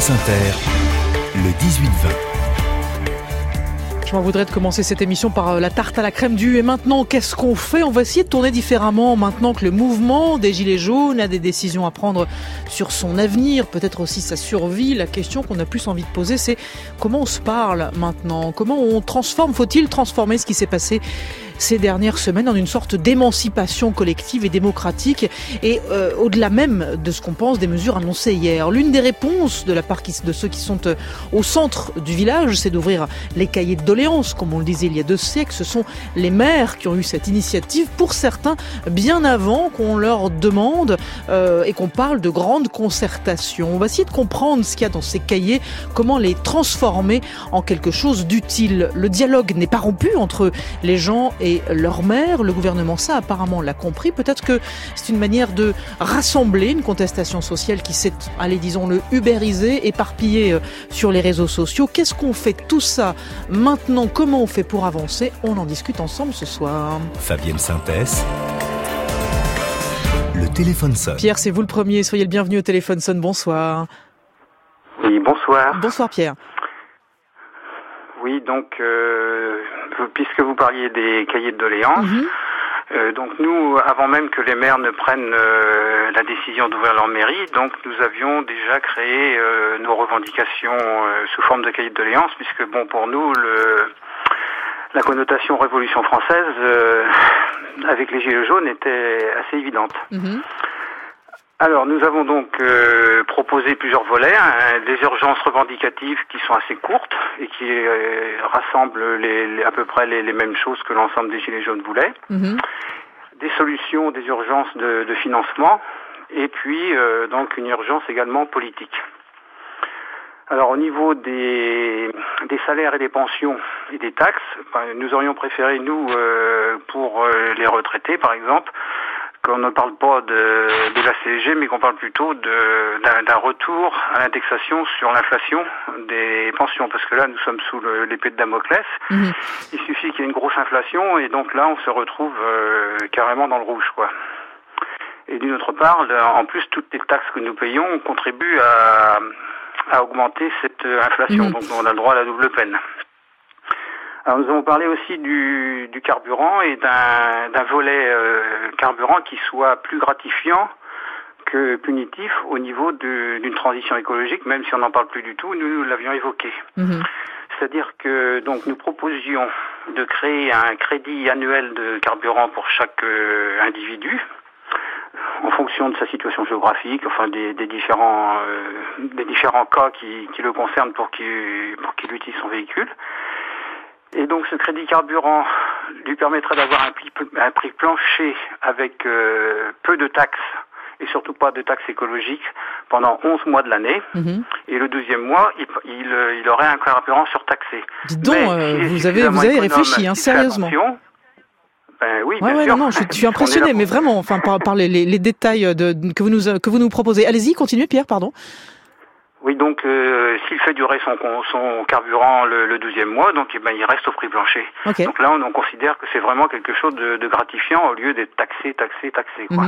France Inter, le 18-20. Je m'en voudrais de commencer cette émission par la tarte à la crème du « Et maintenant, qu'est-ce qu'on fait ?» On va essayer de tourner différemment maintenant que le mouvement des Gilets jaunes a des décisions à prendre sur son avenir, peut-être aussi sa survie. La question qu'on a plus envie de poser, c'est comment on se parle maintenant ? Comment on transforme ? Faut-il transformer ce qui s'est passé ces dernières semaines en une sorte d'émancipation collective et démocratique et au-delà même de ce qu'on pense des mesures annoncées hier. L'une des réponses de la part de ceux qui sont au centre du village, c'est d'ouvrir les cahiers de doléances, comme on le disait il y a 2 siècles. Ce sont les maires qui ont eu cette initiative, pour certains bien avant qu'on leur demande et qu'on parle de grande concertation. On va essayer de comprendre ce qu'il y a dans ces cahiers, comment les transformer en quelque chose d'utile. Le dialogue n'est pas rompu entre les gens et leur maire. Le gouvernement, ça apparemment l'a compris. Peut-être que c'est une manière de rassembler une contestation sociale qui s'est, allez disons-le, ubérisée, éparpillée sur les réseaux sociaux. Qu'est-ce qu'on fait tout ça maintenant ? Comment on fait pour avancer ? On en discute ensemble ce soir. Fabienne Synthèse. Le téléphone sonne. Pierre, c'est vous le premier. Soyez le bienvenu au téléphone sonne. Bonsoir. Oui, bonsoir. Bonsoir Pierre. Oui, donc, puisque vous parliez des cahiers de doléances, donc nous, avant même que les maires ne prennent la décision d'ouvrir leur mairie, donc nous avions déjà créé nos revendications sous forme de cahiers de doléances, puisque bon, pour nous, la connotation Révolution française avec les Gilets jaunes était assez évidente. Alors, nous avons donc proposé plusieurs volets, des urgences revendicatives qui sont assez courtes et qui rassemblent à peu près les mêmes choses que l'ensemble des Gilets jaunes voulaient, des solutions, des urgences de financement, et puis donc une urgence également politique. Alors, au niveau des salaires et des pensions et des taxes, nous aurions préféré, nous, pour les retraités, par exemple, qu'on ne parle pas de la CSG, mais qu'on parle plutôt d'un retour à l'indexation sur l'inflation des pensions. Parce que là, nous sommes sous l'épée de Damoclès. Il suffit qu'il y ait une grosse inflation, et donc là, on se retrouve carrément dans le rouge, quoi. Et d'une autre part, en plus, toutes les taxes que nous payons contribuent à augmenter cette inflation. Donc on a le droit à la double peine. Alors nous avons parlé aussi du carburant et d'un volet carburant qui soit plus gratifiant que punitif au niveau d'une transition écologique, même si on n'en parle plus du tout, nous l'avions évoqué. C'est-à-dire que donc nous proposions de créer un crédit annuel de carburant pour chaque individu, en fonction de sa situation géographique, enfin des différents cas qui le concernent pour qu'il utilise son véhicule. Et donc ce crédit carburant lui permettrait d'avoir un prix plancher avec peu de taxes et surtout pas de taxes écologiques pendant 11 mois de l'année. Et le 12e mois, il aurait un carburant surtaxé. Dites donc, vous avez réfléchi, sérieusement. Ben oui, bien sûr. Non, je suis impressionné, mais vraiment, enfin, par les détails que vous nous proposez. Allez-y, continuez, Pierre, pardon. Oui, donc s'il fait durer son carburant le 12e mois, donc il reste au prix plancher. Okay. Donc là, on considère que c'est vraiment quelque chose de gratifiant au lieu d'être taxé, quoi.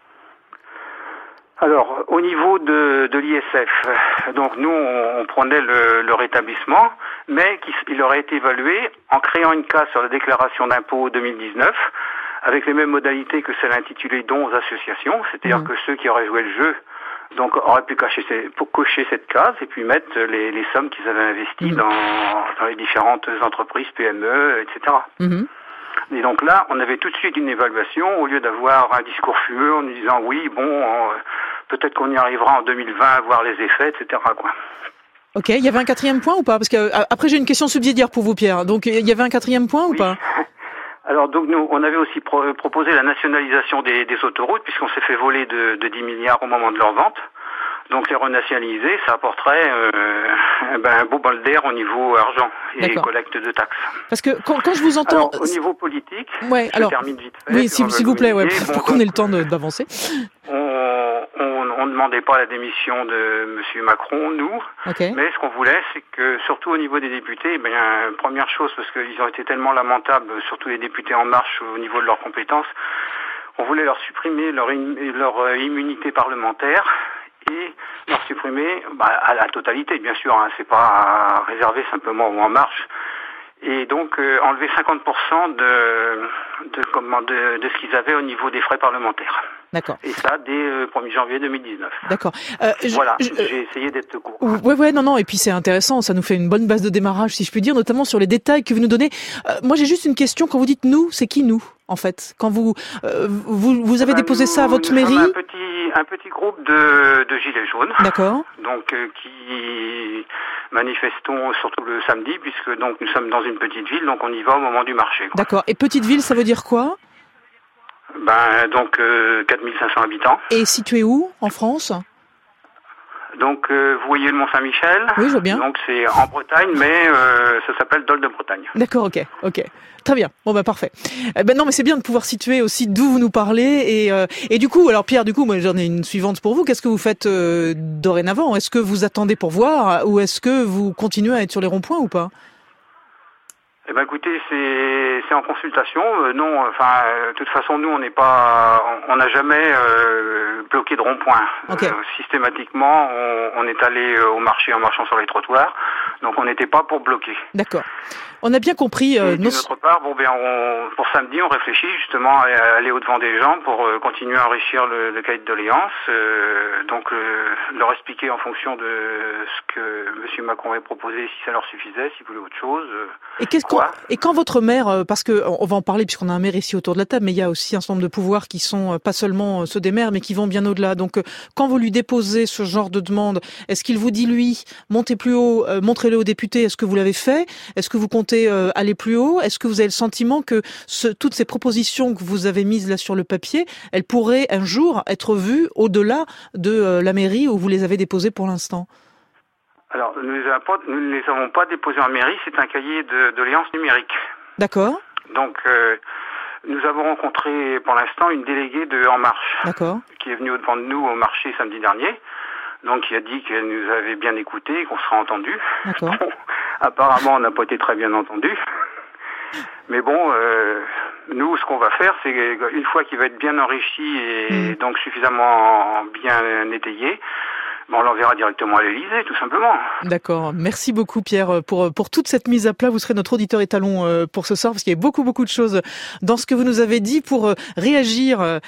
Alors, au niveau de l'ISF, donc nous, on prenait le rétablissement, mais il aurait été évalué en créant une case sur la déclaration d'impôt 2019, avec les mêmes modalités que celle intitulée dons aux associations, c'est-à-dire que ceux qui auraient joué le jeu donc auraient pu cocher cette case et puis mettre les sommes qu'ils avaient investies dans les différentes entreprises, PME, etc. Et donc là, on avait tout de suite une évaluation, au lieu d'avoir un discours fumeux en nous disant oui, bon, peut-être qu'on y arrivera en 2020 à voir les effets, etc., quoi. Ok, il y avait un 4e point ou pas ? Parce que après j'ai une question subsidiaire pour vous, Pierre. Donc il y avait un 4e point ou pas ? Alors donc nous, on avait aussi proposé la nationalisation des autoroutes, puisqu'on s'est fait voler de 10 milliards au moment de leur vente. Donc les renationaliser, ça apporterait un beau bol d'air au niveau argent et collecte de taxes. Parce que quand je vous entends... Alors, au niveau politique, je termine vite fait. Oui, s'il vous plaît, pour qu'on ait le temps d'avancer. On ne demandait pas la démission de M. Macron, nous, mais ce qu'on voulait, c'est que, surtout au niveau des députés, première chose, parce qu'ils ont été tellement lamentables, surtout les députés En Marche, au niveau de leurs compétences, on voulait leur supprimer leur immunité parlementaire et leur supprimer à la totalité, bien sûr, hein, c'est pas réservé simplement aux En Marche, et donc enlever 50% de ce qu'ils avaient au niveau des frais parlementaires. D'accord. Et ça, dès 1er janvier 2019. D'accord. Voilà, j'ai essayé d'être court. Ouais, non, et puis c'est intéressant, ça nous fait une bonne base de démarrage, si je puis dire, notamment sur les détails que vous nous donnez. Moi, j'ai juste une question, quand vous dites nous, c'est qui nous, en fait? Quand vous avez déposé ça à votre mairie? Un petit groupe de gilets jaunes. D'accord. Donc, qui manifestons surtout le samedi, puisque donc nous sommes dans une petite ville, donc on y va au moment du marché, quoi. D'accord. Et petite ville, ça veut dire quoi? Donc 4500 habitants. Et situé où en France? Donc vous voyez le Mont-Saint-Michel. Oui, je vois bien. Donc c'est en Bretagne, mais ça s'appelle Dol de Bretagne. D'accord, ok. Très bien. Bon parfait. Non, mais c'est bien de pouvoir situer aussi d'où vous nous parlez et du coup, alors Pierre, moi j'en ai une suivante pour vous. Qu'est-ce que vous faites dorénavant? Est-ce que vous attendez pour voir ou est-ce que vous continuez à être sur les ronds-points ou pas? Écoutez, c'est en consultation. Non, de toute façon, nous, on n'a jamais bloqué de rond-point. Okay. Systématiquement, on est allé au marché en marchant sur les trottoirs. Donc, on n'était pas pour bloquer. D'accord. On a bien compris. D'autre part, pour samedi, on réfléchit justement à aller au-devant des gens pour continuer à enrichir le cahier de doléances. Donc, leur expliquer en fonction de ce que M. Macron avait proposé, si ça leur suffisait, s'ils voulaient autre chose. Et quand votre maire, parce que on va en parler puisqu'on a un maire ici autour de la table, mais il y a aussi un certain nombre de pouvoirs qui sont pas seulement ceux des maires, mais qui vont bien au-delà. Donc, quand vous lui déposez ce genre de demande, est-ce qu'il vous dit lui, montez plus haut, montrez-le aux députés? Est-ce que vous l'avez fait? Est-ce que vous comptez aller plus haut? Est-ce que vous avez le sentiment que toutes ces propositions que vous avez mises là sur le papier, elles pourraient un jour être vues au-delà de la mairie où vous les avez déposées pour l'instant? Alors, nous ne les avons pas déposés en mairie, c'est un cahier de doléances numérique. D'accord. Donc, nous avons rencontré pour l'instant une déléguée de En Marche. D'accord. Qui est venue au-devant de nous au marché samedi dernier. Donc, qui a dit qu'elle nous avait bien écoutés et qu'on serait entendus. D'accord. Bon, apparemment, on n'a pas été très bien entendus. Mais bon, nous, ce qu'on va faire, c'est une fois qu'il va être bien enrichi et donc suffisamment bien étayé, on l'enverra directement à l'Élysée, tout simplement. D'accord. Merci beaucoup, Pierre, pour toute cette mise à plat. Vous serez notre auditeur étalon pour ce soir, parce qu'il y a beaucoup de choses dans ce que vous nous avez dit pour réagir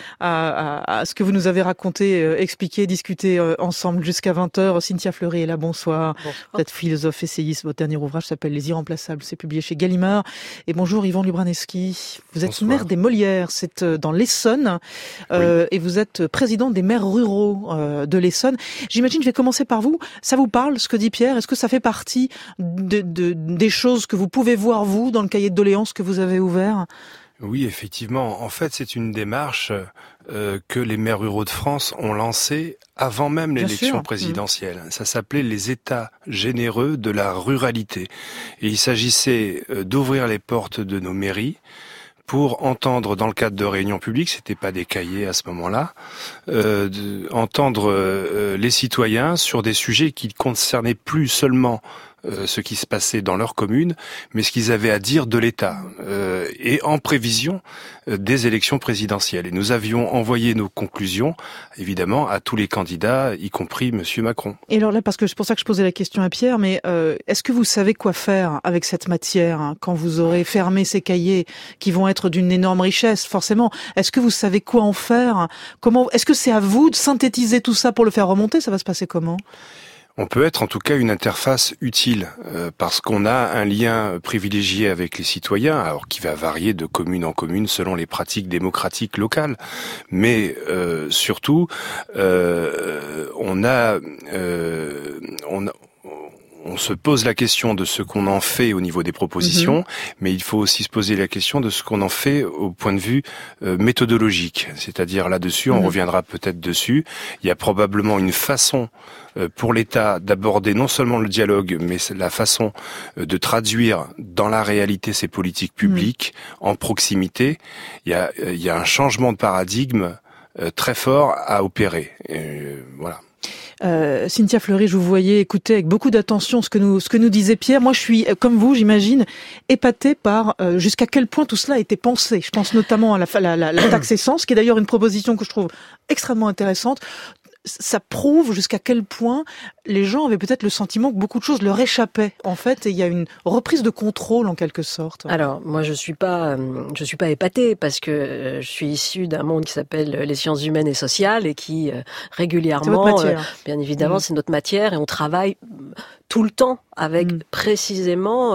à ce que vous nous avez raconté, expliqué, discuté ensemble jusqu'à 20h. Cynthia Fleury est là, bonsoir. Vous êtes philosophe, essayiste. Votre dernier ouvrage s'appelle Les Irremplaçables. C'est publié chez Gallimard. Et bonjour, Yvan Lubraneski. Vous êtes maire des Molières. C'est dans l'Essonne. Oui. Et vous êtes président des maires ruraux de l'Essonne. J'imagine, je vais commencer par vous. Ça vous parle, ce que dit Pierre? Est-ce que ça fait partie des choses que vous pouvez voir, vous, dans le cahier de doléances que vous avez ouvert? Oui, effectivement. En fait, c'est une démarche que les maires ruraux de France ont lancée avant même l'élection présidentielle. Ça s'appelait les États généreux de la ruralité. Et il s'agissait d'ouvrir les portes de nos mairies pour entendre, dans le cadre de réunions publiques, c'était pas des cahiers à ce moment-là, entendre les citoyens sur des sujets qui ne concernaient plus seulement ce qui se passait dans leur commune, mais ce qu'ils avaient à dire de l'État, et en prévision des élections présidentielles. Et nous avions envoyé nos conclusions, évidemment, à tous les candidats, y compris Monsieur Macron. Et alors là, parce que c'est pour ça que je posais la question à Pierre, mais est-ce que vous savez quoi faire avec cette matière quand vous aurez fermé ces cahiers qui vont être d'une énorme richesse, forcément? Est-ce que vous savez quoi en faire? Est-ce que c'est à vous de synthétiser tout ça pour le faire remonter? Ça va se passer comment? On peut être en tout cas une interface utile, parce qu'on a un lien privilégié avec les citoyens, alors qui va varier de commune en commune selon les pratiques démocratiques locales. Mais surtout, on se pose la question de ce qu'on en fait au niveau des propositions, mais il faut aussi se poser la question de ce qu'on en fait au point de vue méthodologique. C'est-à-dire là-dessus, on reviendra peut-être dessus. Il y a probablement une façon pour l'État d'aborder non seulement le dialogue, mais la façon de traduire dans la réalité ces politiques publiques en proximité. Il y a un changement de paradigme très fort à opérer. Voilà. Cynthia Fleury, je vous voyais écouter avec beaucoup d'attention ce que nous disait Pierre. Moi, je suis, comme vous, j'imagine, épatée par jusqu'à quel point tout cela a été pensé. Je pense notamment à la taxe essence, qui est d'ailleurs une proposition que je trouve extrêmement intéressante. ça prouve jusqu'à quel point les gens avaient peut-être le sentiment que beaucoup de choses leur échappaient, en fait, et il y a une reprise de contrôle, en quelque sorte. Alors, moi, je suis pas épatée, parce que je suis issue d'un monde qui s'appelle les sciences humaines et sociales, et qui régulièrement, bien évidemment, c'est notre matière, et on travaille tout le temps avec précisément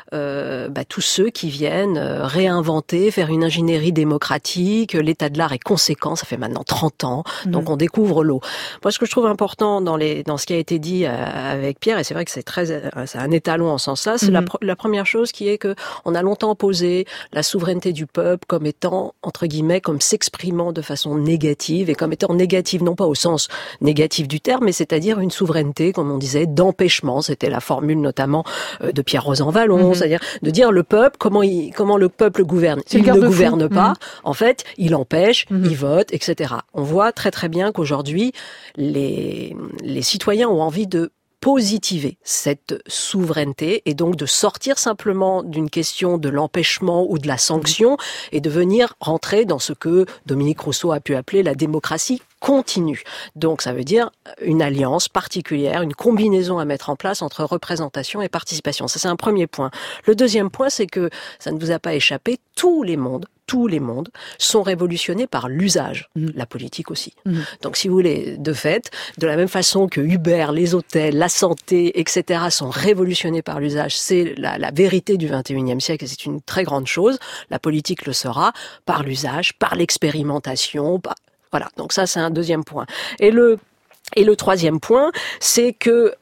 tous ceux qui viennent réinventer, faire une ingénierie démocratique. L'état de l'art est conséquent, ça fait maintenant 30 ans, donc on découvre l'eau. Moi, ce que je trouve important dans ce qui a été dit avec Pierre, et c'est vrai que c'est un étalon en ce sens-là, c'est la première chose qui est que on a longtemps posé la souveraineté du peuple comme étant, entre guillemets, comme s'exprimant de façon négative, et comme étant négative, non pas au sens négatif du terme, mais c'est-à-dire une souveraineté, comme on disait, d'empêchement. C'était la formule notamment de Pierre Rosanvallon, c'est-à-dire de dire le peuple, comment le peuple gouverne. Il ne gouverne pas, en fait, il empêche, il vote, etc. On voit très très bien qu'aujourd'hui, les citoyens ont envie de positiver cette souveraineté, et donc de sortir simplement d'une question de l'empêchement ou de la sanction, et de venir rentrer dans ce que Dominique Rousseau a pu appeler la démocratie continue. Donc ça veut dire une alliance particulière, une combinaison à mettre en place entre représentation et participation. Ça, c'est un premier point. Le deuxième point, c'est que ça ne vous a pas échappé, tous les mondes sont révolutionnés par l'usage, la politique aussi. Donc si vous voulez, de fait, de la même façon que Uber, les hôtels, la santé, etc. sont révolutionnés par l'usage, c'est la vérité du 21e siècle, et c'est une très grande chose. La politique le sera par l'usage, par l'expérimentation, voilà. Donc ça, c'est un deuxième point. Et le troisième point, c'est que,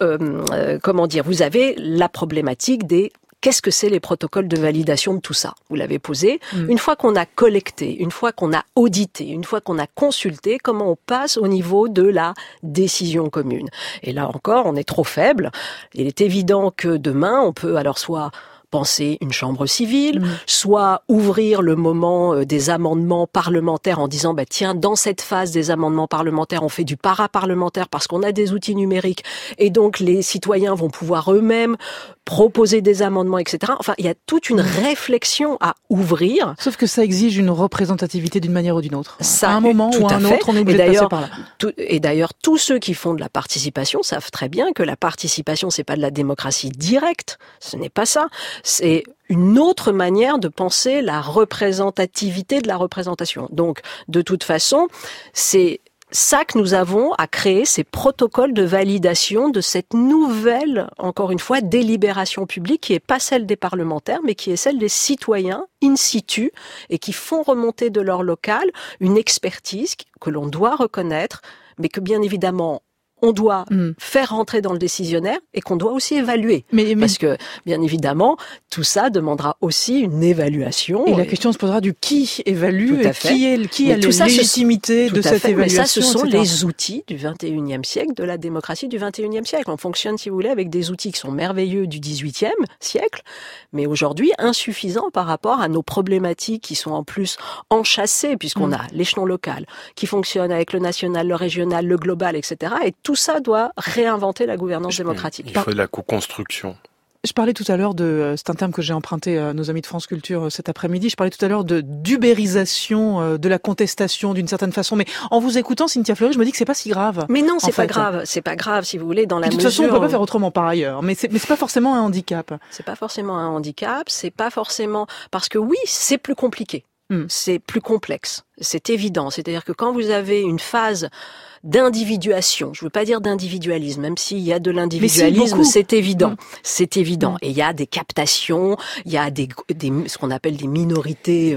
vous avez la problématique des qu'est-ce que c'est les protocoles de validation de tout ça? Vous l'avez posé. Une fois qu'on a collecté, une fois qu'on a audité, une fois qu'on a consulté, comment on passe au niveau de la décision commune? Et là encore, on est trop faible. Il est évident que demain, on peut alors soit penser une chambre civile, soit ouvrir le moment des amendements parlementaires en disant tiens, dans cette phase des amendements parlementaires, on fait du para-parlementaire parce qu'on a des outils numériques, et donc les citoyens vont pouvoir eux-mêmes proposer des amendements, etc. Enfin, il y a toute une réflexion à ouvrir. Sauf que ça exige une représentativité d'une manière ou d'une autre. Ça, à un moment ou à un autre, on est obligé de passer par là. Et d'ailleurs, tous ceux qui font de la participation savent très bien que la participation, c'est pas de la démocratie directe. Ce n'est pas ça. C'est une autre manière de penser la représentativité de la représentation. Donc, de toute façon, c'est ça que nous avons à créer, ces protocoles de validation de cette nouvelle, encore une fois, délibération publique qui est pas celle des parlementaires, mais qui est celle des citoyens in situ, et qui font remonter de leur local une expertise que l'on doit reconnaître, mais que bien évidemment on doit faire rentrer dans le décisionnaire, et qu'on doit aussi évaluer. Parce que, bien évidemment, tout ça demandera aussi une évaluation. Et la question se posera du qui évalue, et qui a la légitimité de cette évaluation. Mais ça, ce sont les outils du 21e siècle, de la démocratie du 21e siècle. On fonctionne, si vous voulez, avec des outils qui sont merveilleux du 18e siècle, mais aujourd'hui insuffisants par rapport à nos problématiques qui sont en plus enchâssées, puisqu'on a l'échelon local qui fonctionne avec le national, le régional, le global, etc. Et tout ça doit réinventer la gouvernance démocratique. Il faut de la co-construction. Je parlais tout à l'heure c'est un terme que j'ai emprunté à nos amis de France Culture cet après-midi, je parlais tout à l'heure d'ubérisation de la contestation d'une certaine façon, mais en vous écoutant, Cynthia Fleury, je me dis que c'est pas si grave. Mais non, c'est pas grave, si vous voulez, dans la mesure... De toute façon, on peut pas faire autrement par ailleurs, mais c'est pas forcément un handicap. C'est pas forcément un handicap, c'est pas forcément... Parce que oui, c'est plus compliqué, c'est plus complexe, c'est évident, c'est-à-dire que quand vous avez une phase d'individuation, je veux pas dire d'individualisme, même s'il y a de l'individualisme, c'est évident. C'est évident. Et il y a des captations, il y a ce qu'on appelle des minorités,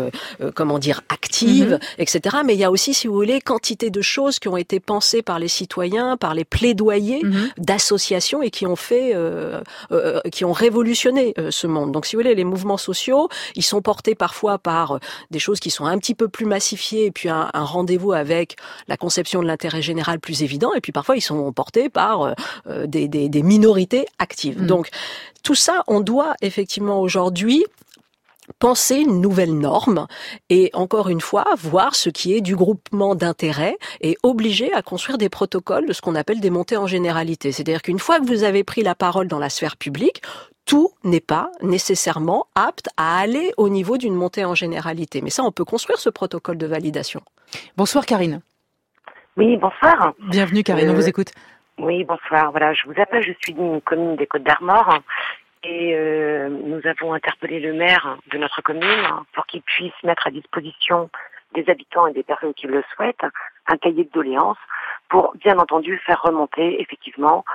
actives, etc. Mais il y a aussi, si vous voulez, quantité de choses qui ont été pensées par les citoyens, par les plaidoyers d'associations, et qui ont fait, qui ont révolutionné ce monde. Donc, si vous voulez, les mouvements sociaux, ils sont portés parfois par des choses qui sont un petit peu plus massifiées, et puis un rendez-vous avec la conception de l'intérêt général plus évident, et puis parfois ils sont portés par des minorités actives. Donc tout ça, on doit effectivement aujourd'hui penser une nouvelle norme, et encore une fois, voir ce qui est du groupement d'intérêts, et obliger à construire des protocoles de ce qu'on appelle des montées en généralité. C'est-à-dire qu'une fois que vous avez pris la parole dans la sphère publique, tout n'est pas nécessairement apte à aller au niveau d'une montée en généralité. Mais ça, on peut construire ce protocole de validation. Bonsoir Karine. Oui, bonsoir. Bienvenue Karine, on vous écoute. Oui, bonsoir. Voilà, je vous appelle, je suis d'une commune des Côtes-d'Armor et nous avons interpellé le maire de notre commune pour qu'il puisse mettre à disposition des habitants et des personnes qui le souhaitent un cahier de doléances pour, bien entendu, faire remonter effectivement,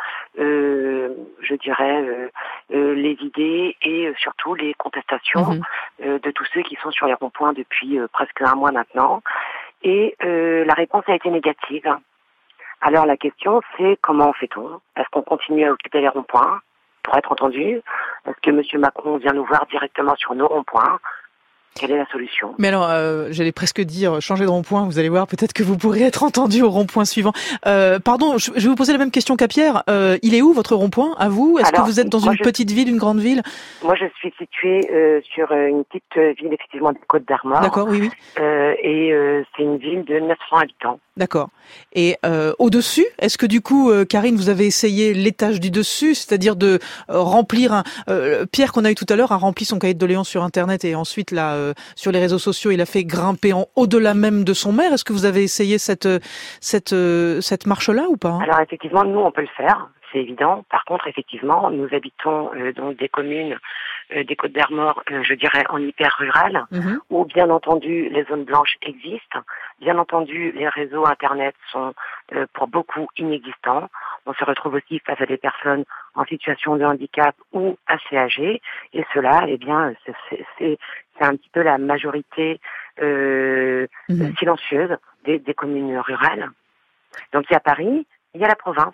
je dirais, les idées et surtout les contestations de tous ceux qui sont sur les ronds-points depuis presque un mois maintenant. Et la réponse a été négative. Alors la question, c'est comment fait-on? Est-ce qu'on continue à occuper les ronds-points pour être entendu? Est-ce que M. Macron vient nous voir directement sur nos ronds-points? Quelle est la solution? Mais alors, j'allais presque dire, changer de rond-point, vous allez voir, peut-être que vous pourrez être entendu au rond-point suivant. Pardon, je vais vous poser la même question qu'à Pierre. Il est où votre rond-point, à vous? Est-ce que vous êtes dans une petite ville, une grande ville? Moi, je suis située sur une petite ville, effectivement, des Côtes-d'Armor. D'accord, oui. Et c'est une ville de 900 habitants. D'accord. Et au-dessus, est-ce que du coup, Karine, vous avez essayé l'étage du dessus, c'est-à-dire de remplir Pierre qu'on a eu tout à l'heure a rempli son cahier de doléances sur Internet et ensuite là sur les réseaux sociaux, il a fait grimper au-delà même de son maire. Est-ce que vous avez essayé cette marche-là ou pas? Alors effectivement, nous on peut le faire, c'est évident. Par contre, effectivement, nous habitons donc des communes des Côtes-d'Armor, je dirais en hyper rural, où bien entendu les zones blanches existent. Bien entendu, les réseaux Internet sont pour beaucoup inexistants. On se retrouve aussi face à des personnes en situation de handicap ou assez âgées. Et cela, eh bien, c'est un petit peu la majorité silencieuse des communes rurales. Donc il y a Paris, il y a la province.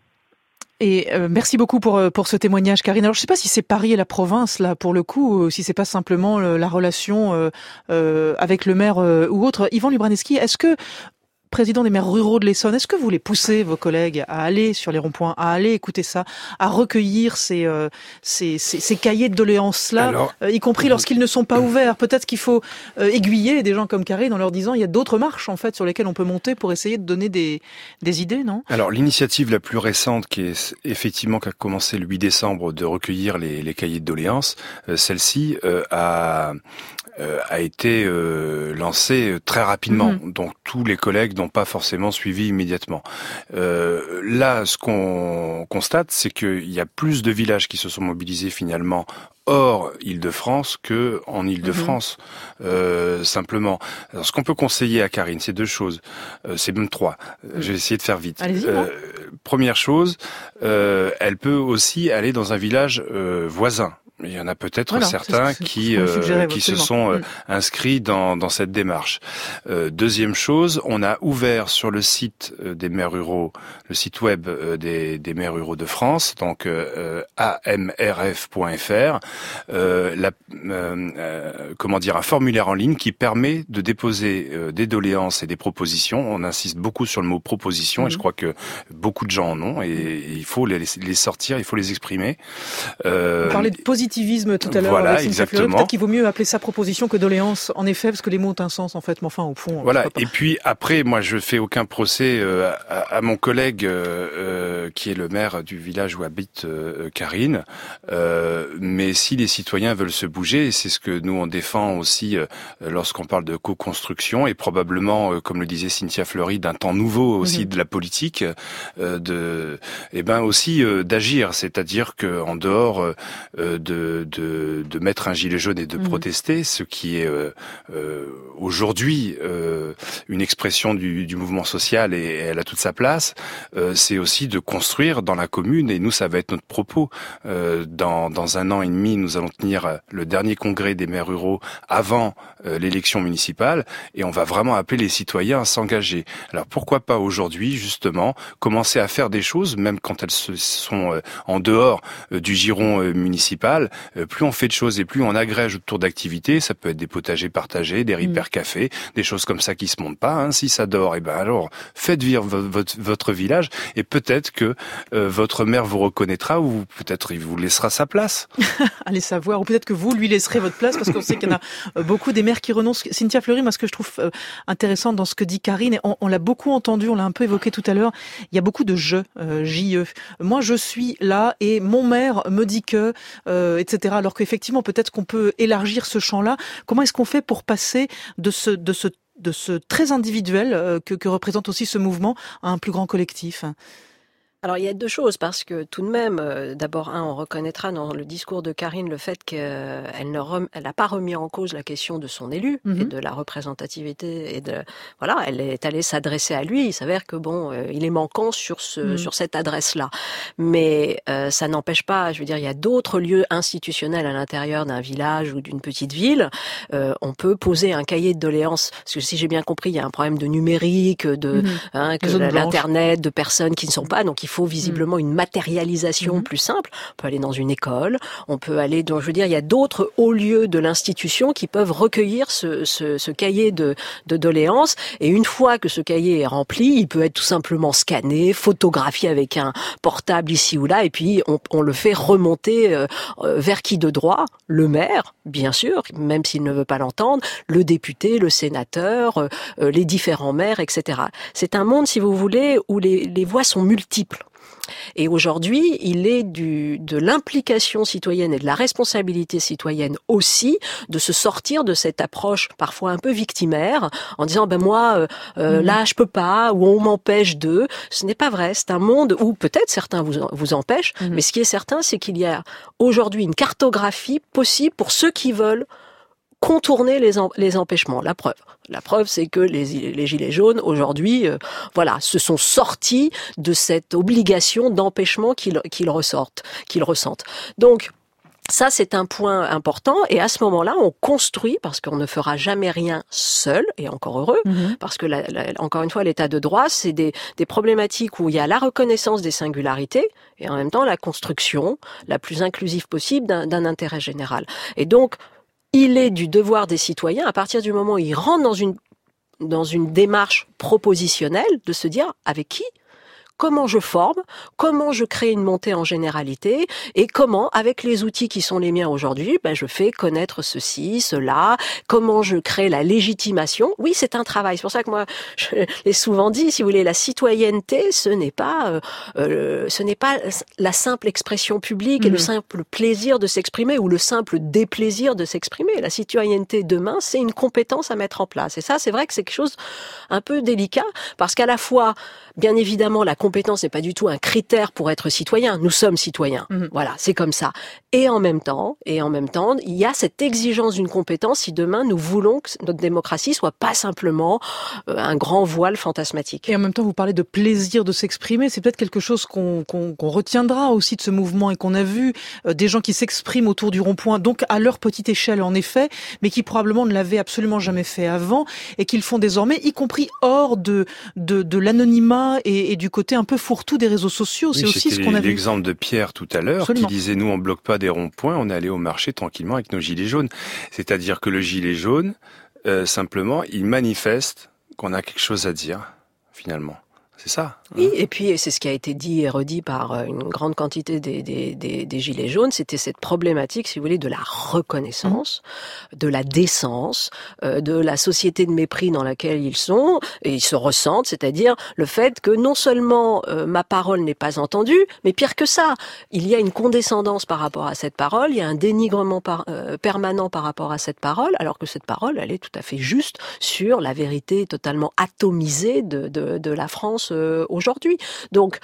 Et merci beaucoup pour ce témoignage, Karine. Alors je sais pas si c'est Paris et la province là pour le coup, ou si c'est pas simplement la relation avec le maire ou autre. Yvan Lubraneski, est-ce que président des maires ruraux de l'Essonne, est-ce que vous voulez pousser vos collègues à aller sur les ronds-points, à aller écouter ça, à recueillir ces cahiers de doléances-là, y compris lorsqu'ils ne sont pas ouverts? Peut-être qu'il faut aiguiller des gens comme Karine en leur disant il y a d'autres marches en fait sur lesquelles on peut monter pour essayer de donner des idées, non? Alors l'initiative la plus récente qui est effectivement qui a commencé le 8 décembre de recueillir les cahiers de doléances, celle-ci a été lancée très rapidement. Donc tous les collègues n'ont pas forcément suivi immédiatement. Là, ce qu'on constate, c'est qu'il y a plus de villages qui se sont mobilisés finalement hors Île-de-France que en Île-de-France, simplement. Alors, ce qu'on peut conseiller à Karine, c'est deux choses. C'est même trois. Je vais essayer de faire vite. Première chose, elle peut aussi aller dans un village voisin. Il y en a peut-être certains qui se sont inscrits dans cette démarche. Deuxième chose, on a ouvert sur le site des maires ruraux, le site web des maires ruraux de France, donc amrf.fr, un formulaire en ligne qui permet de déposer des doléances et des propositions. On insiste beaucoup sur le mot proposition et je crois que beaucoup de gens en ont et il faut les sortir, il faut les exprimer. On parlait de positivisme tout à l'heure. Voilà, avec exactement. Peut-être qu'il vaut mieux appeler ça proposition que doléance, en effet, parce que les mots ont un sens en fait, mais enfin au fond. Voilà. Et puis après, moi je fais aucun procès à mon collègue qui est le maire du village où habite Karine, mais si les citoyens veulent se bouger, et c'est ce que nous on défend aussi lorsqu'on parle de co-construction et probablement, comme le disait Cynthia Fleury, d'un temps nouveau aussi de la politique, d'agir, c'est-à-dire que en dehors de mettre un gilet jaune et de protester, ce qui est aujourd'hui une expression du mouvement social et elle a toute sa place, c'est aussi de construire dans la commune et nous ça va être notre propos. Dans un an et demi, nous allons tenir le dernier congrès des maires ruraux avant l'élection municipale et on va vraiment appeler les citoyens à s'engager. Alors pourquoi pas aujourd'hui justement commencer à faire des choses, même quand elles sont en dehors du giron municipal. Plus on fait de choses et plus on agrège autour d'activités, ça peut être des potagers partagés, des repair cafés, des choses comme ça qui se montent pas. Si ça dort, alors faites vivre votre village et peut-être que votre maire vous reconnaîtra ou peut-être il vous laissera sa place. Allez savoir, ou peut-être que vous lui laisserez votre place parce qu'on sait qu'il y en a beaucoup des maires qui renoncent. Cynthia Fleury, moi ce que je trouve intéressant dans ce que dit Karine, et on l'a beaucoup entendu, on l'a un peu évoqué tout à l'heure, il y a beaucoup de je, J-E. Moi je suis là et mon maire me dit que, etc. Alors qu'effectivement peut-être qu'on peut élargir ce champ-là. Comment est-ce qu'on fait pour passer de ce ce très individuel que représente aussi ce mouvement à un plus grand collectif? Alors il y a deux choses, parce que tout de même, d'abord on reconnaîtra dans le discours de Karine le fait qu'elle n'a pas remis en cause la question de son élu et de la représentativité, et voilà, elle est allée s'adresser à lui. Il s'avère que il est manquant sur cette adresse-là, mais ça n'empêche pas, je veux dire, il y a d'autres lieux institutionnels à l'intérieur d'un village ou d'une petite ville. On peut poser un cahier de doléances, parce que si j'ai bien compris, il y a un problème de numérique, l'internet, de personnes qui ne sont pas, donc il faut visiblement une matérialisation plus simple. On peut aller dans une école, on peut aller dans, je veux dire, il y a d'autres hauts lieux de l'institution qui peuvent recueillir ce cahier de doléances, et une fois que ce cahier est rempli, il peut être tout simplement scanné, photographié avec un portable ici ou là, et puis on le fait remonter vers qui de droit? Le maire, bien sûr, même s'il ne veut pas l'entendre, le député, le sénateur, les différents maires, etc. C'est un monde, si vous voulez, où les voix sont multiples. Et aujourd'hui, il est de l'implication citoyenne et de la responsabilité citoyenne aussi de se sortir de cette approche parfois un peu victimaire, en disant moi là je peux pas, ou on m'empêche de. Ce n'est pas vrai. C'est un monde où peut-être certains vous empêchent, mais ce qui est certain, c'est qu'il y a aujourd'hui une cartographie possible pour ceux qui veulent contourner les empêchements. La preuve, c'est que les gilets jaunes aujourd'hui, se sont sortis de cette obligation d'empêchement qu'ils ressentent. Donc ça, c'est un point important, et à ce moment-là, on construit, parce qu'on ne fera jamais rien seul, et encore heureux, parce que encore une fois, l'état de droit, c'est des problématiques où il y a la reconnaissance des singularités, et en même temps la construction la plus inclusive possible d'un intérêt général. Et donc, il est du devoir des citoyens, à partir du moment où ils rentrent dans une démarche propositionnelle, de se dire avec qui, comment je forme, comment je crée une montée en généralité, et comment, avec les outils qui sont les miens aujourd'hui, je fais connaître ceci, cela, comment je crée la légitimation. Oui, c'est un travail. C'est pour ça que moi, je l'ai souvent dit, si vous voulez, la citoyenneté, ce n'est pas la simple expression publique et le simple plaisir de s'exprimer, ou le simple déplaisir de s'exprimer. La citoyenneté demain, c'est une compétence à mettre en place. Et ça, c'est vrai que c'est quelque chose un peu délicat, parce qu'à la fois, bien évidemment, la compétence n'est pas du tout un critère pour être citoyen. Nous sommes citoyens. Voilà, c'est comme ça. Et en même temps, il y a cette exigence d'une compétence si demain nous voulons que notre démocratie soit pas simplement un grand voile fantasmatique. Et en même temps, vous parlez de plaisir de s'exprimer. C'est peut-être quelque chose qu'on retiendra aussi de ce mouvement, et qu'on a vu des gens qui s'expriment autour du rond-point, donc à leur petite échelle en effet, mais qui probablement ne l'avaient absolument jamais fait avant, et qu'ils font désormais, y compris hors de l'anonymat et du côté un peu fourre-tout des réseaux sociaux. Oui, c'est aussi ce qu'on a vu. L'exemple de Pierre tout à l'heure, Absolument. Qui disait nous on bloque pas des ronds-points, on est allé au marché tranquillement avec nos gilets jaunes. C'est-à-dire que le gilet jaune, simplement, il manifeste qu'on a quelque chose à dire, finalement. C'est ça. Oui, et puis c'est ce qui a été dit et redit par une grande quantité des gilets jaunes, c'était cette problématique, si vous voulez, de la reconnaissance, de la décence, de la société de mépris dans laquelle ils sont, et ils se ressentent, c'est-à-dire le fait que non seulement ma parole n'est pas entendue, mais pire que ça, il y a une condescendance par rapport à cette parole, il y a un dénigrement permanent par rapport à cette parole, alors que cette parole, elle est tout à fait juste sur la vérité totalement atomisée de la France aujourd'hui. Donc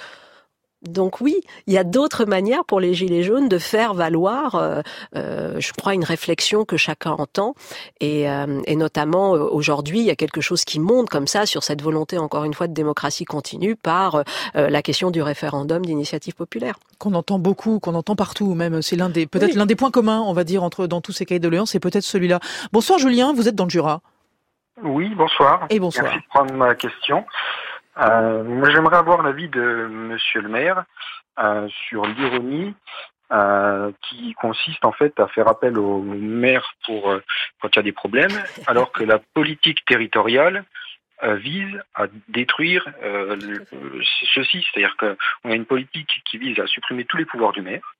oui, il y a d'autres manières pour les Gilets jaunes de faire valoir, je crois, une réflexion que chacun entend. Et notamment, aujourd'hui, il y a quelque chose qui monte comme ça sur cette volonté, encore une fois, de démocratie continue par la question du référendum d'initiative populaire. Qu'on entend beaucoup, qu'on entend partout même. C'est l'un des points communs, on va dire, dans tous ces cahiers de doléances, c'est peut-être celui-là. Bonsoir Julien, vous êtes dans le Jura. Oui, bonsoir. Et bonsoir. Merci de prendre ma question. Moi, j'aimerais avoir l'avis de Monsieur le maire sur l'ironie qui consiste en fait à faire appel aux maires pour quand il y a des problèmes, alors que la politique territoriale vise à détruire ceci, c'est-à-dire qu'on a une politique qui vise à supprimer tous les pouvoirs du maire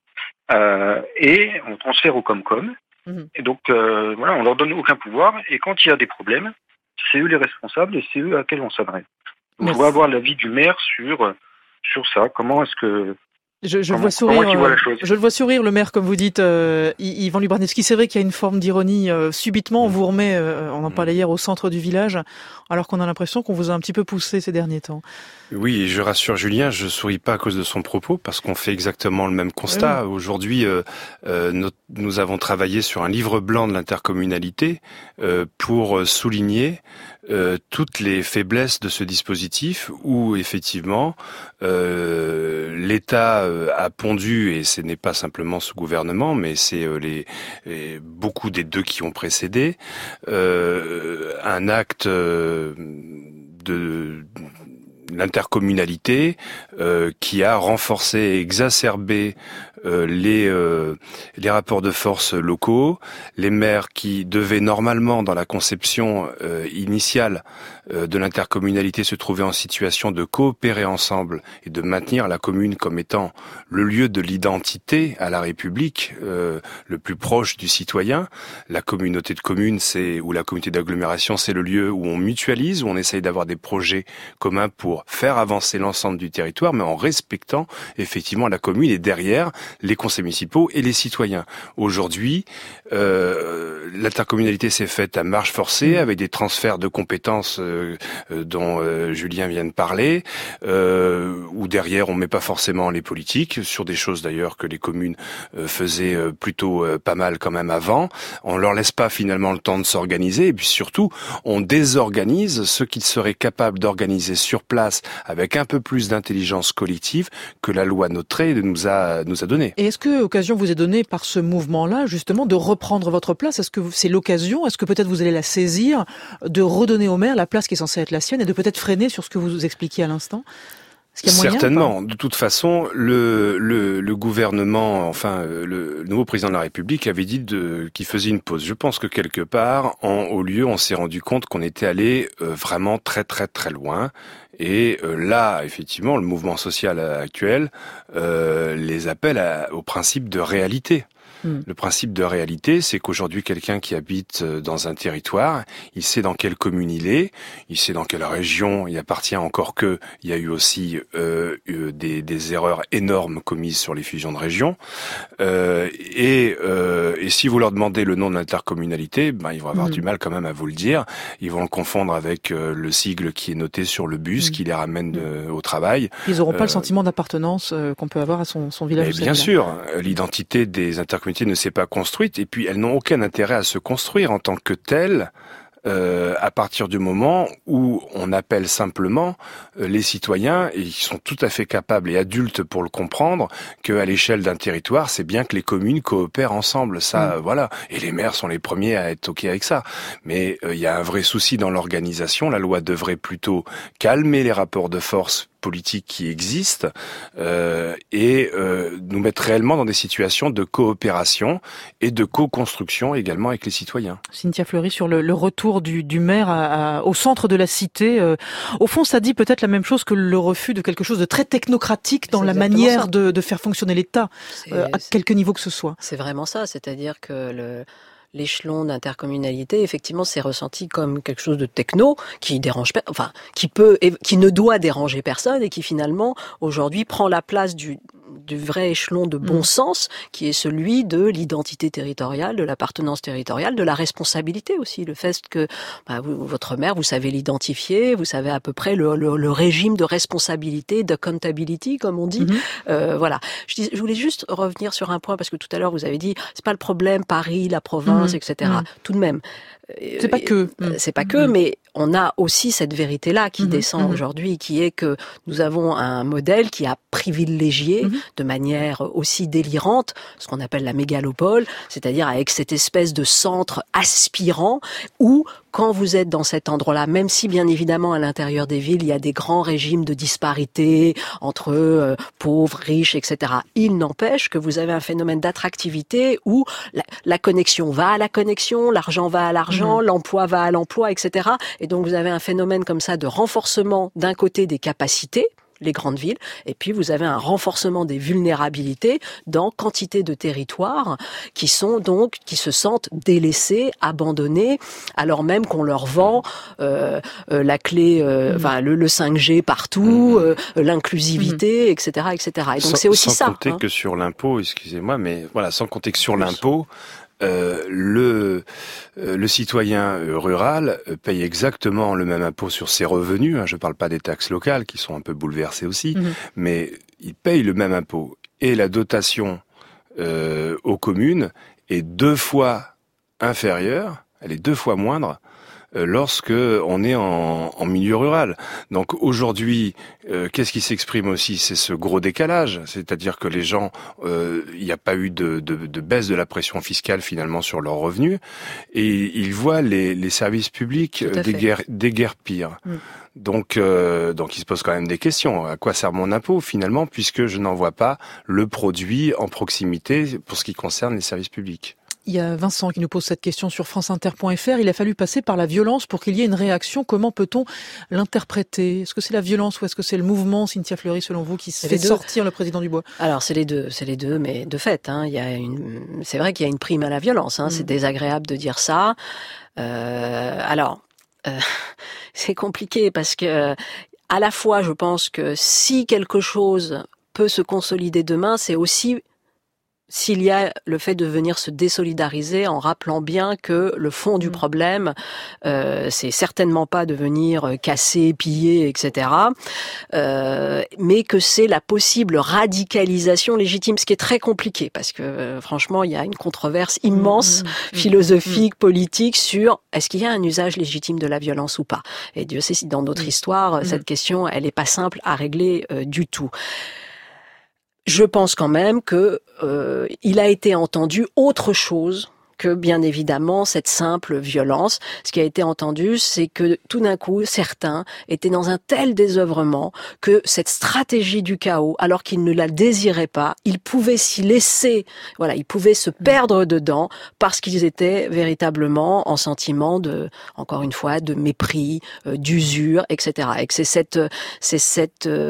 et on transfère au Comcom. Et donc voilà, on leur donne aucun pouvoir, et quand il y a des problèmes, c'est eux les responsables et c'est eux à quels on s'adresse. Donc, je voudrais avoir l'avis du maire sur ça. Comment est-ce que Je le vois sourire, le maire, comme vous dites, Yvan Lubarnevski. C'est vrai qu'il y a une forme d'ironie. Subitement, on vous remet, on en parlait hier, au centre du village, alors qu'on a l'impression qu'on vous a un petit peu poussé ces derniers temps. Oui, et je rassure Julien, je souris pas à cause de son propos, parce qu'on fait exactement le même constat. Oui. Aujourd'hui, nous avons travaillé sur un livre blanc de l'intercommunalité pour souligner toutes les faiblesses de ce dispositif où effectivement l'État a pondu, et ce n'est pas simplement ce gouvernement, mais c'est beaucoup des deux qui ont précédé, un acte de l'intercommunalité qui a renforcé et exacerbé les rapports de force locaux, les maires qui devaient normalement, dans la conception initiale de l'intercommunalité, se trouver en situation de coopérer ensemble et de maintenir la commune comme étant le lieu de l'identité à la République, le plus proche du citoyen. La communauté de communes, ou la communauté d'agglomération, c'est le lieu où on mutualise, où on essaye d'avoir des projets communs pour faire avancer l'ensemble du territoire, mais en respectant effectivement la commune et derrière les conseils municipaux et les citoyens. Aujourd'hui, l'intercommunalité s'est faite à marche forcée avec des transferts de compétences dont Julien vient de parler, où derrière on met pas forcément les politiques, sur des choses d'ailleurs que les communes faisaient plutôt pas mal quand même avant. On leur laisse pas finalement le temps de s'organiser, et puis surtout on désorganise ce qu'ils seraient capables d'organiser sur place avec un peu plus d'intelligence collective que la loi Notré nous a donné. Et est-ce que l'occasion vous est donnée par ce mouvement-là, justement, de reprendre votre place? Est-ce que c'est l'occasion? Est-ce que peut-être vous allez la saisir, de redonner au maire la place qui est censée être la sienne et de peut-être freiner sur ce que vous expliquiez à l'instant? Certainement. De toute façon, le gouvernement, enfin le nouveau président de la République avait dit qu'il faisait une pause. Je pense que quelque part, au lieu, on s'est rendu compte qu'on était allé vraiment très très très loin. Et là, effectivement, le mouvement social actuel les appelle au principe de réalité. Le principe de réalité, c'est qu'aujourd'hui, quelqu'un qui habite dans un territoire, il sait dans quelle commune il sait dans quelle région il appartient, encore que il y a eu aussi des erreurs énormes commises sur les fusions de régions. Et si vous leur demandez le nom de l'intercommunalité, ils vont avoir du mal quand même à vous le dire. Ils vont le confondre avec le sigle qui est noté sur le bus qui les ramène au travail. Ils n'auront pas le sentiment d'appartenance qu'on peut avoir à son village. Mais bien sûr, l'identité des intercommunalités ne s'est pas construite, et puis elles n'ont aucun intérêt à se construire en tant que telles à partir du moment où on appelle simplement les citoyens, et qui sont tout à fait capables et adultes pour le comprendre, qu'à l'échelle d'un territoire, c'est bien que les communes coopèrent ensemble. Ça, voilà. Et les maires sont les premiers à être OK avec ça. Mais il y a un vrai souci dans l'organisation. La loi devrait plutôt calmer les rapports de force politiques qui existent et nous mettre réellement dans des situations de coopération et de co-construction également avec les citoyens. Cynthia Fleury, sur le retour du maire au centre de la cité, au fond ça dit peut-être la même chose que le refus de quelque chose de très technocratique dans la manière de faire fonctionner l'État, à quelque niveau que ce soit. C'est vraiment ça, c'est-à-dire que l'échelon d'intercommunalité, effectivement, c'est ressenti comme quelque chose de techno qui dérange, qui ne doit déranger personne et qui finalement aujourd'hui prend la place du vrai échelon de bon sens, qui est celui de l'identité territoriale, de l'appartenance territoriale, de la responsabilité aussi. Le fait que votre maire, vous savez l'identifier, vous savez à peu près le régime de responsabilité, d'accountability, comme on dit. Voilà. Je voulais juste revenir sur un point, parce que tout à l'heure vous avez dit, c'est pas le problème Paris, la province, etc. Tout de même. C'est pas que. C'est pas que, mais on a aussi cette vérité-là qui descend aujourd'hui, qui est que nous avons un modèle qui a privilégié de manière aussi délirante ce qu'on appelle la mégalopole, c'est-à-dire avec cette espèce de centre aspirant où, quand vous êtes dans cet endroit-là, même si bien évidemment à l'intérieur des villes il y a des grands régimes de disparité entre pauvres, riches, etc., il n'empêche que vous avez un phénomène d'attractivité où la connexion va à la connexion, l'argent va à l'argent, l'emploi va à l'emploi, etc. Et donc vous avez un phénomène comme ça de renforcement d'un côté des capacités, les grandes villes. Et puis vous avez un renforcement des vulnérabilités dans quantité de territoires qui se sentent délaissés, abandonnés, alors même qu'on leur vend la clé, le 5G partout, l'inclusivité, etc., etc. Et donc c'est aussi ça. Sans compter que sur l'impôt, excusez-moi, mais voilà, sans compter que sur l'impôt, le citoyen rural paye exactement le même impôt sur ses revenus. Je ne parle pas des taxes locales qui sont un peu bouleversées aussi, mais il paye le même impôt. Et la dotation aux communes est 2 fois inférieure, elle est 2 fois moindre lorsque on est en milieu rural. Donc aujourd'hui, qu'est-ce qui s'exprime aussi? C'est ce gros décalage, c'est-à-dire que les gens, il n'y a pas eu de baisse de la pression fiscale finalement sur leurs revenus, et ils voient les services publics déguerpir. Donc il se pose quand même des questions. À quoi sert mon impôt finalement, puisque je n'en vois pas le produit en proximité pour ce qui concerne les services publics? Il y a Vincent qui nous pose cette question sur franceinter.fr. Il a fallu passer par la violence pour qu'il y ait une réaction. Comment peut-on l'interpréter? Est-ce que c'est la violence ou est-ce que c'est le mouvement, Cynthia Fleury, selon vous, qui fait sortir le président du bois? Alors c'est les deux, mais de fait, c'est vrai qu'il y a une prime à la violence. C'est désagréable de dire ça. C'est compliqué parce que à la fois, je pense que si quelque chose peut se consolider demain, c'est aussi s'il y a le fait de venir se désolidariser en rappelant bien que le fond du problème, c'est certainement pas de venir casser, piller, etc., mais que c'est la possible radicalisation légitime, ce qui est très compliqué, parce que franchement, il y a une controverse immense, philosophique, politique, sur est-ce qu'il y a un usage légitime de la violence ou pas. Et Dieu sait si dans notre histoire, cette question, elle n'est pas simple à régler du tout. Je pense quand même que il a été entendu autre chose que, bien évidemment, cette simple violence. Ce qui a été entendu, c'est que tout d'un coup, certains étaient dans un tel désœuvrement que cette stratégie du chaos, alors qu'ils ne la désiraient pas, ils pouvaient s'y laisser, ils pouvaient se perdre dedans parce qu'ils étaient véritablement en sentiment encore une fois, de mépris, d'usure, etc. Et que c'est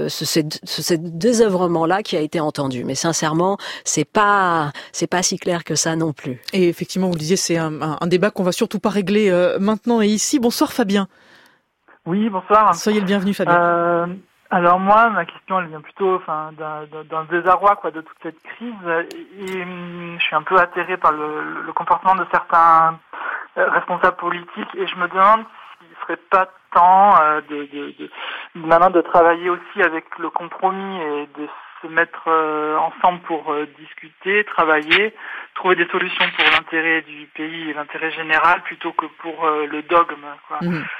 ce désœuvrement-là qui a été entendu. Mais sincèrement, c'est pas si clair que ça non plus. Et effectivement, vous le disiez, c'est un débat qu'on va surtout pas régler maintenant et ici. Bonsoir Fabien. Oui, bonsoir. Soyez le bienvenu Fabien. Alors moi, ma question, elle vient plutôt d'un désarroi de toute cette crise. Et je suis un peu atterré par le comportement de certains responsables politiques et je me demande s'il ne serait pas temps maintenant de travailler aussi avec le compromis et de se mettre ensemble pour discuter, travailler, trouver des solutions pour l'intérêt du pays et l'intérêt général plutôt que pour le dogme, quoi.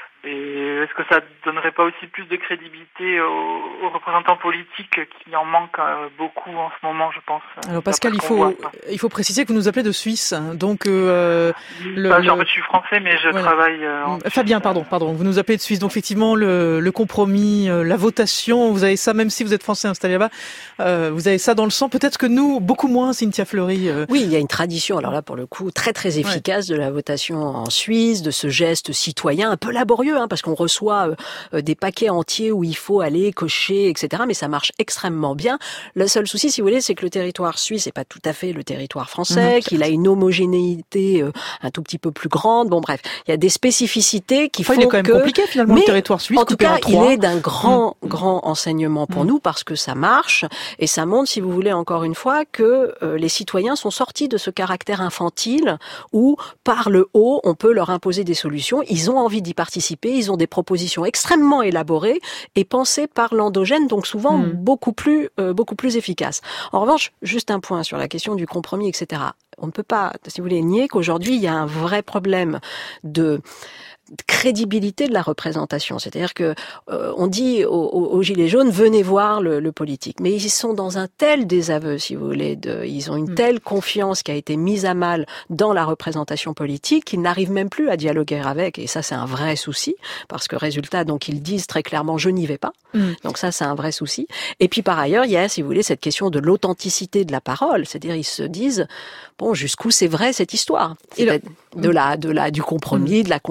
Et est-ce que ça donnerait pas aussi plus de crédibilité aux représentants politiques qui en manquent beaucoup en ce moment, je pense. Alors Pascal, il faut préciser que vous nous appelez de Suisse, donc je suis français, mais je travaille. Fabien, pardon, vous nous appelez de Suisse, donc effectivement le compromis, la votation, vous avez ça, même si vous êtes français installé là-bas, vous avez ça dans le sang. Peut-être que nous, beaucoup moins, Cynthia Fleury. Oui, il y a une tradition, alors là pour le coup très très efficace de la votation en Suisse, de ce geste citoyen un peu laborieux. Parce qu'on reçoit des paquets entiers où il faut aller cocher, etc. Mais ça marche extrêmement bien. Le seul souci, si vous voulez, c'est que le territoire suisse n'est pas tout à fait le territoire français, qu'il a une homogénéité un tout petit peu plus grande. Bon, bref, il y a des spécificités qui font que... Il est quand même compliqué, finalement, le territoire suisse. En tout cas, il est d'un grand enseignement pour nous parce que ça marche et ça montre, si vous voulez, encore une fois, que les citoyens sont sortis de ce caractère infantile où, par le haut, on peut leur imposer des solutions. Ils ont envie d'y participer. Ils ont des propositions extrêmement élaborées et pensées par l'endogène, donc souvent beaucoup plus efficaces. En revanche, juste un point sur la question du compromis, etc. On ne peut pas, si vous voulez, nier qu'aujourd'hui, il y a un vrai problème de crédibilité de la représentation. C'est-à-dire que on dit aux Gilets jaunes, venez voir le politique. Mais ils sont dans un tel désaveu, si vous voulez, ils ont une telle confiance qui a été mise à mal dans la représentation politique qu'ils n'arrivent même plus à dialoguer avec. Et ça, c'est un vrai souci. Parce que résultat, donc, ils disent très clairement, je n'y vais pas. Donc ça, c'est un vrai souci. Et puis, par ailleurs, il y a, si vous voulez, cette question de l'authenticité de la parole. C'est-à-dire, ils se disent, bon, jusqu'où c'est vrai cette histoire? Du compromis, de la concertation,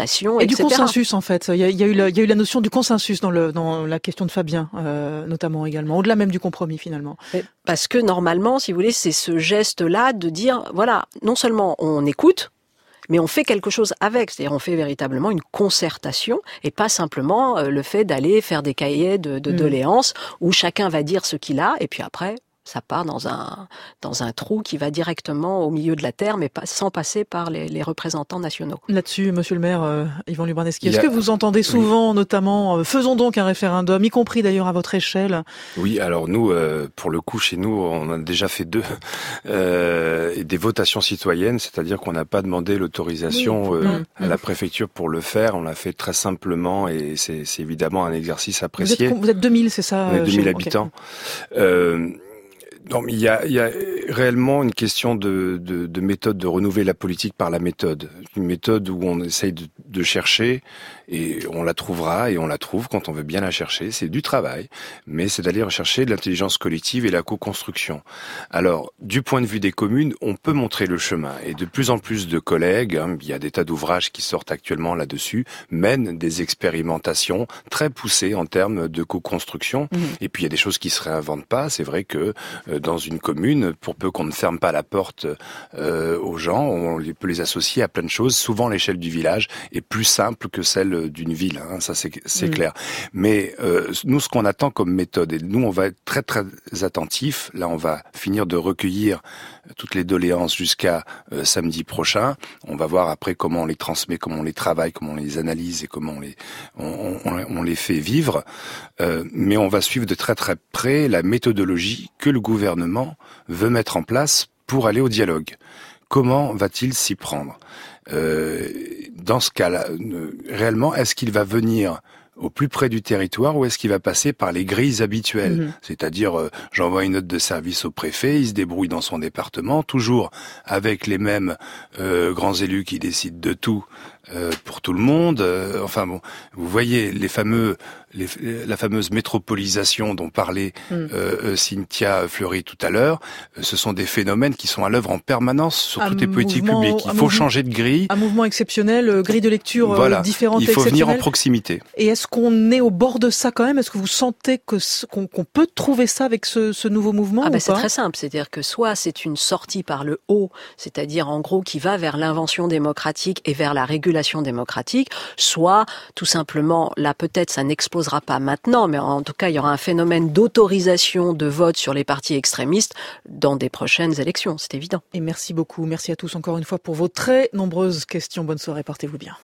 concertation, et etc. du consensus en fait. Il y a eu la notion du consensus dans la question de Fabien, notamment également, au-delà même du compromis finalement. Parce que normalement, si vous voulez, c'est ce geste-là de dire, voilà, non seulement on écoute, mais on fait quelque chose avec, c'est-à-dire on fait véritablement une concertation et pas simplement le fait d'aller faire des cahiers de doléances où chacun va dire ce qu'il a et puis après ça part dans un trou qui va directement au milieu de la terre, mais pas, sans passer par les représentants nationaux. Là-dessus, monsieur le maire, Yvan Lubarneski, est-ce que vous entendez souvent, notamment, faisons donc un référendum, y compris d'ailleurs à votre échelle? Oui, alors nous, pour le coup, chez nous, on a déjà fait 2 des votations citoyennes, c'est-à-dire qu'on n'a pas demandé l'autorisation à la préfecture pour le faire, on l'a fait très simplement et c'est évidemment un exercice apprécié. Vous êtes 2000, c'est ça? On est 2000 habitants. Non, mais il y a réellement une question de méthode, de renouveler la politique par la méthode. Une méthode où on essaye de chercher, et on la trouvera, et on la trouve quand on veut bien la chercher. C'est du travail, mais c'est d'aller rechercher de l'intelligence collective et la co-construction. Alors, du point de vue des communes, on peut montrer le chemin, et de plus en plus de collègues, il y a des tas d'ouvrages qui sortent actuellement là-dessus, mènent des expérimentations très poussées en termes de co-construction, et puis il y a des choses qui se réinventent pas. C'est vrai que dans une commune, pour peu qu'on ne ferme pas la porte aux gens, on peut les associer à plein de choses. Souvent, l'échelle du village est plus simple que celle d'une ville, hein, ça c'est clair. Mais nous, ce qu'on attend comme méthode, et nous on va être très très attentifs, là on va finir de recueillir toutes les doléances jusqu'à samedi prochain. On va voir après comment on les transmet, comment on les travaille, comment on les analyse et comment on les fait vivre. Mais on va suivre de très très près la méthodologie que le gouvernement veut mettre en place pour aller au dialogue. Comment va-t-il s'y prendre ? Dans ce cas-là, réellement, est-ce qu'il va venir au plus près du territoire ou est-ce qu'il va passer par les grilles habituelles ? C'est-à-dire, j'envoie une note de service au préfet, il se débrouille dans son département, toujours avec les mêmes grands élus qui décident de tout pour tout le monde. Enfin bon, vous voyez la fameuse métropolisation dont parlait Cynthia Fleury tout à l'heure. Ce sont des phénomènes qui sont à l'œuvre en permanence sur toutes les politiques publiques. Il faut changer de grille. Un mouvement exceptionnel, grille de lecture différente. Il faut venir en proximité. Et est-ce qu'on est au bord de ça quand même ? Est-ce que vous sentez qu'on peut trouver ça avec ce nouveau mouvement ou pas ? C'est très simple, c'est-à-dire que soit c'est une sortie par le haut, c'est-à-dire en gros qui va vers l'invention démocratique et vers la régulation démocratique, soit tout simplement, là peut-être ça n'explosera pas maintenant, mais en tout cas il y aura un phénomène d'autorisation de vote sur les partis extrémistes dans des prochaines élections, c'est évident. Et merci beaucoup, merci à tous encore une fois pour vos très nombreuses questions. Bonne soirée, portez-vous bien.